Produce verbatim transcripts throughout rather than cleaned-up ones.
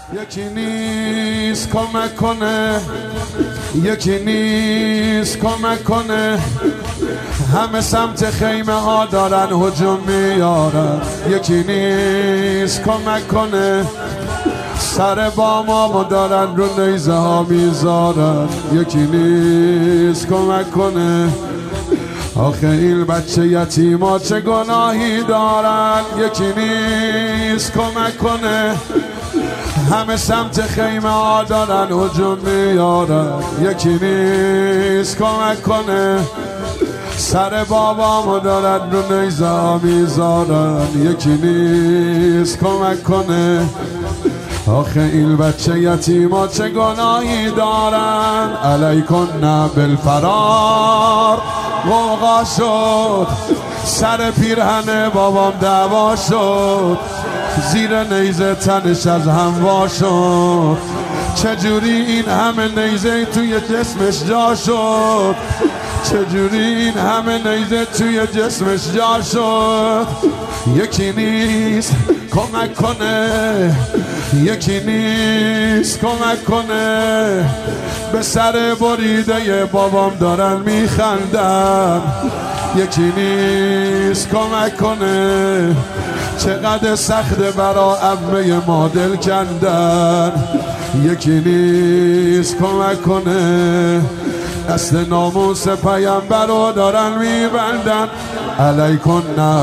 یکی نیست کمک کنه، یکی نیست کمک کنه، همه سمت خیمه ها دارن هجوم میارن. یکی نیست کمک کنه، سر بامامو دارن رو نیزه ها میذارن. یکی نیست کمک کنه، آخه این بچه یتیما چه گناهی دارن. یکی نیست کمک کنه، همه سمت خیمه ها دارن هجوم میارن. یکی نیست کمک کنه، سر بابامو دارن رو نیزه ها میذارن. یکی نیست کمک کنه، آخه این بچه یتیما چه گناهی دارن. علیکن بالفرار غوغا شد، سر پیرهن بابام دعوا شد، زیر نیزه تنش از هم وا شد. چجوری این همه نیزه توی جسمش جا شد، چجوری این همه نیزه توی جسمش جا شد. یکی نیست کمک کنه، یکی نیست کمک کنه، به سر بریده بابام دارن میخندن. یکی نیست کمک کنه، چقدر سخته برا عمه ما دل کندن. یکی نیست کمک کنه، دست ناموس پیامبر رو دارن میبندن. علیکن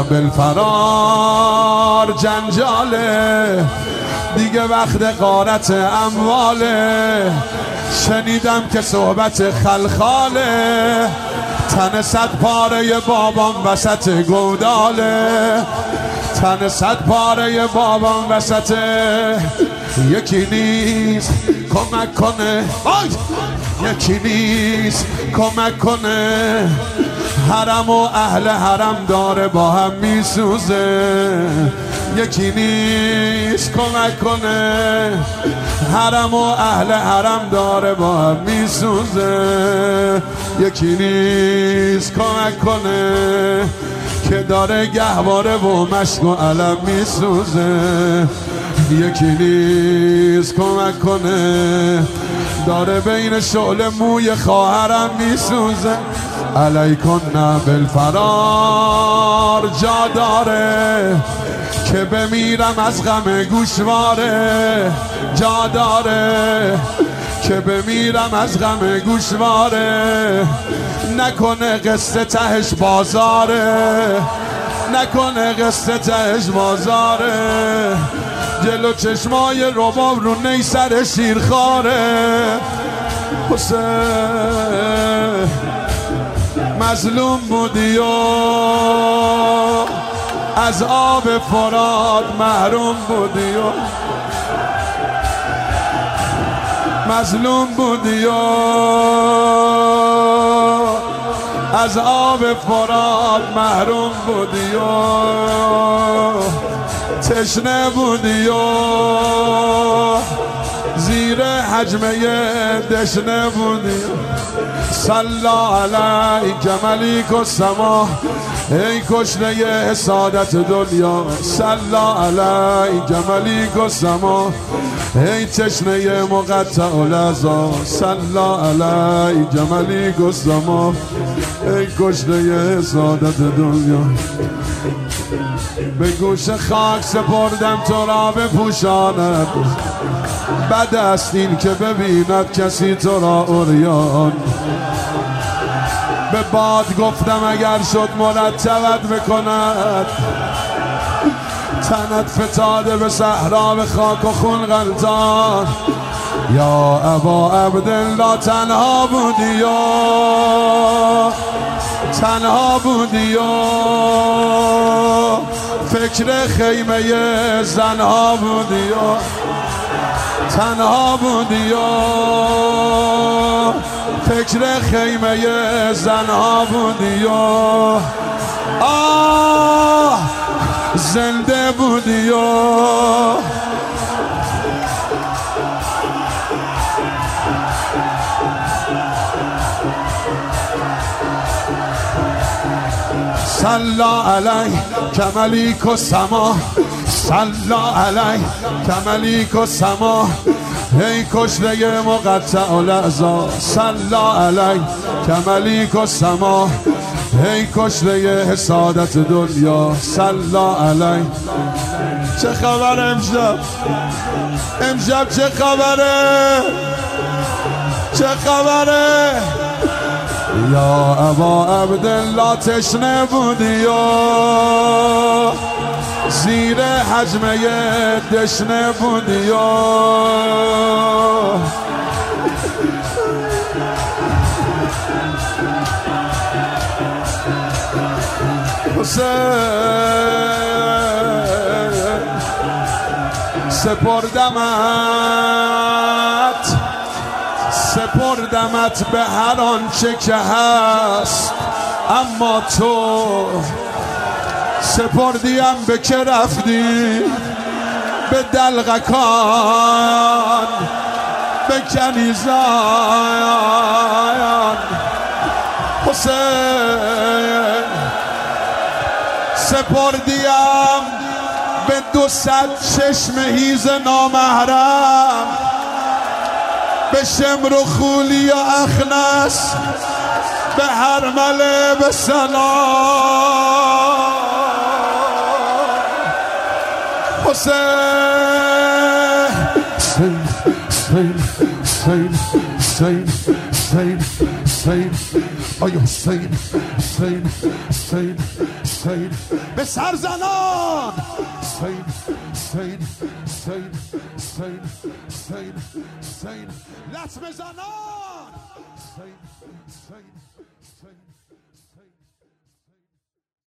بالفرار جنجاله، دیگه وقت غارت امواله. شنیدم که صحبت خلخاله، تن صد پاره بابام وسط گوداله، تن صد پاره بابام وسط. یکی نیست کمک کنه، آی! یکی نیست کمک کنه، حرم و اهل حرم داره با هم میسوزه. یکی نیست کمک کنه، حرم و اهل حرم داره با هم میسوزه. یکی نیست کمک کنه، که داره گهواره و مشک و علم میسوزه. یکی نیست کمک کنه، داره بین شعله موی خواهرم میسوزه. علیکن بالفرار جا داره، که بمیرم از غم گوشواره. جا داره که بمیرم از غم گوشواره. نکنه قصه تهش بازاره، نکنه قصه تهش بازاره. جلو چشمای رباب رو نی سر شیرخواره. حسین مظلوم بودی و از آب فرات محروم بودی و مظلوم بودی و از آب فرات محروم بودی و تشنه بودی و زیر حجمه دشنه بودی. صلی علیک ملیک السما، ای کشنه سعادت دنیا. صلی علیک ملیک السما، ای تشنه مقطع العزا. صلی علیک ملیک السما، ای کشنه سعادت دنیا. به گوش خاک سپردم تو را بپوشاند، بد است این که ببیند کسی تو را عریان. به باد گفتم اگر شد مرتبت بکند، تنت فتاده به صحرا به خاک و خون غلطان. یا ابا عبدالله تنها بودی یا تنها بودی یا فکر خیمه زنها بودی یا تنها بودی یا فکر خیمه زنها بودی یا آه زنده بودی یا صلی علیک ملیک السما، صلا علی کملیک و سما ای کشته مقطع الاعضا صلا علی کملیک و سما ای کشته حسادت دنیا صلا علی. چه خبر امشب؟ امشب چه خبره؟ چه خبره؟ یا ابا عبدالله تشنه بودی یا زیر حجمه دشنه بودی یا حسین سپردمت سپردمت به هر آنچه که هست، اما تو سپردیم به که رفتی به دلغکان به کنیزان. حسین سپردیم به دو صد چشم هیز نامحرم، به شمر و خولی و اخنس، به هرمله به سلام. حسین حسین حسین حسین حسین حسین آیا حسین حسین حسین حسین به سرزنان حسین حسین حسین حسین حسین حسین لطمه زنان حسین حسین